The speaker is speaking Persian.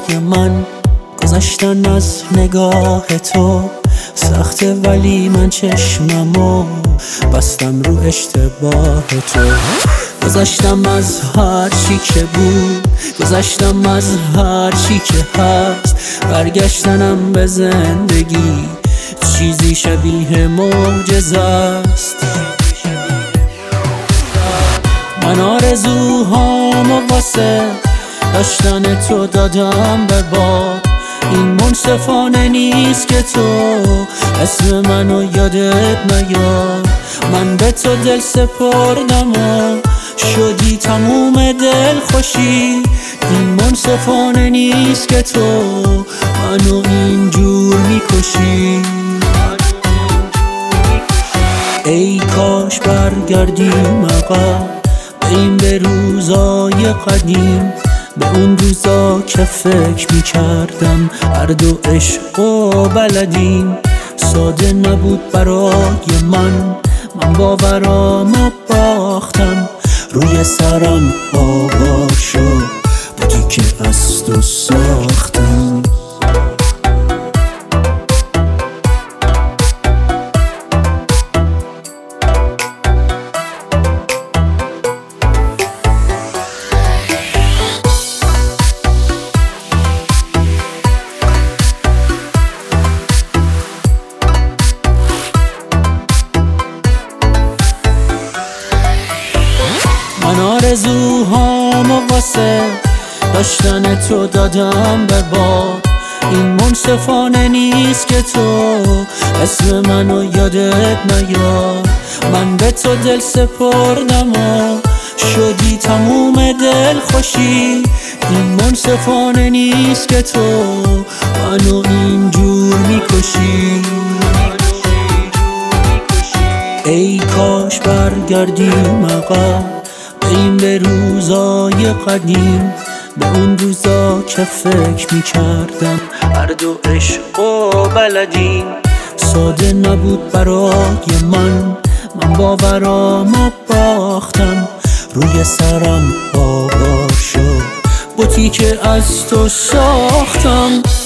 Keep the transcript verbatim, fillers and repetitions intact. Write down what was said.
برای من گذشتن از نگاه تو سخته، ولی من چشممو بستم رو اشتباه تو. گذشتم از هر چی که بود، گذشتم از هر چی که هست، برگشتنم به زندگی چیزی شبیه معجزه است. من آرزوهامو واسه داشتن تو دادم به باد، این منصفانه نیست که تو اسم منو یادت نیاد. من به تو دل سپردم و شدی تموم دل خوشی، این منصفانه نیست که تو منو اینجور میکشی. ای کاش برگردیم عقب، بریم به روزای قدیم، به اون روزا که فکر میکردم هر دو عشق و بلدیم. ساده نبود برای من، من باورامو باختم، روی سرم آوار شد بودی که از تو ساختم. من آرزوهامو واسه داشتن تو دادم به باد، این منصفانه نیست که تو اسم منو یادت نیاد. من به تو دل سپردم و شدی تموم دل خوشی، این منصفانه نیست که تو منو اینجور میکشی. ای کاش برگردیم عقب، بریم به روزای قدیم، به اون روزا که فکر میکردم هر دو عشق و بلدیم. ساده نبود برای من، من باورامو باختم، روی سرم آوار شد بوتی که از تو ساختم.